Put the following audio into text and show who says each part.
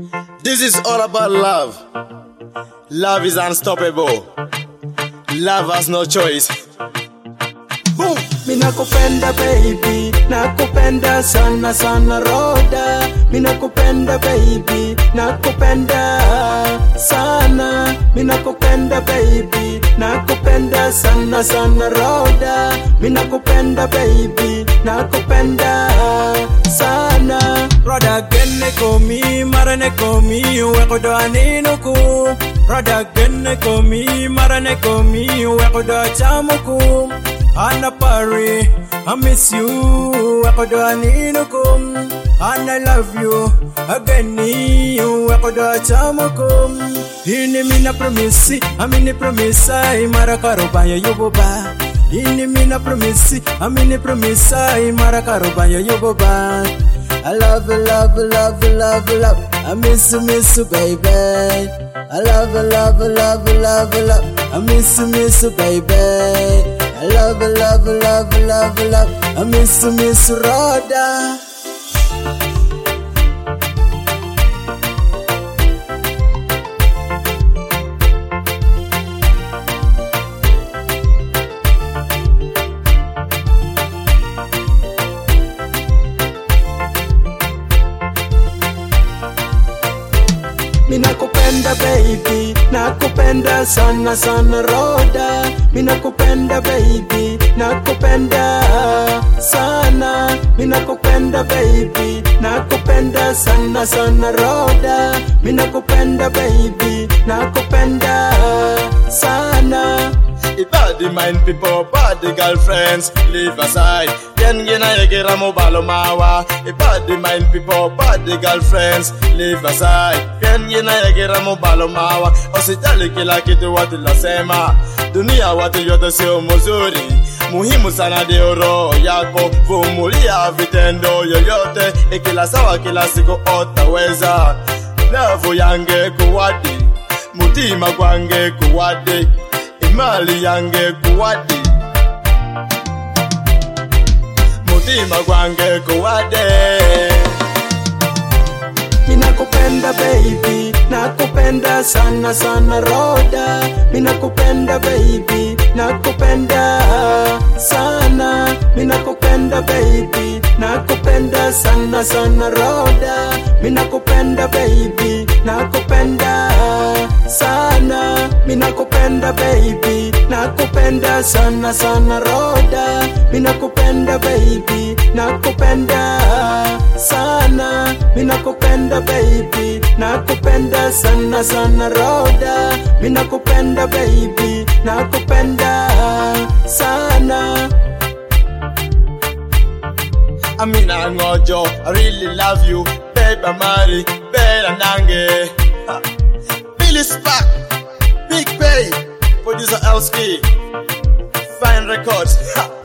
Speaker 1: This is all about love. Love is unstoppable. Love has no choice. Boom!
Speaker 2: Minakupenda baby, nakupenda sana sana Roda. Minakupenda baby, nakupenda sana. Minakupenda baby, nakupenda sana sana Roda. Minakupenda baby, nakupenda sana. Roda genne komi, marane komi, wekodo aninuku. Roda genne komi, marane komi, wekodo chamuku. Anna Pari, I miss you, Wakodo Aninukum, and I love you, again you, Wakodo Chamukum. Ini mina promisi, amini promisa, Marakarobaya Yoboba. Ini mina promisi, amini promisa, Marakarobaya Yoboba. I love you, love you, love you, love you, love. I miss you, baby. I love you, love you, love you, love you, love. I miss you, baby. I love you, love you, love you, love you, love. I miss you, Roda. Minakupenda baby, nakupenda sana sana Roda. Minakupenda baby, nakupenda sana. Minakupenda baby, nakupenda sana sana Roda. Minakupenda baby, nakupenda sana.
Speaker 1: Bad mind people, bad girlfriends, leave aside. Then gina yegera mobalo mawa. Bad mind people, bad girlfriends, leave aside. Then gina yegera mobalo mawa. Osijali kila kitu watu lasema. Dunia watu yote sio mzuri. Muhimu sana ndio roho yako. Vumilia vitendo yoyote. Kila sawa kila siku otaweza. Love yange kuwadi, mutima kwange kuwadi. Mali yange kuwadi, mutima kwange kuwade.
Speaker 2: Minakupenda baby, nakupenda sana sana Roda. Minakupenda baby, nakupenda sana. Minakupenda baby, nakupenda sana sana Roda. Minakupenda baby, nakupenda sana. Minakupenda baby, nakupenda sana sana Roda. Minakupenda baby, nakupenda sana. Minakupenda baby, nakupenda sana sana Roda. Minakupenda baby, nakupenda sana.
Speaker 1: Amina ngojo, I really love you, baby Mari, Bella Nange. Billy Spark, Big Bay, producer Elski, Fine Records.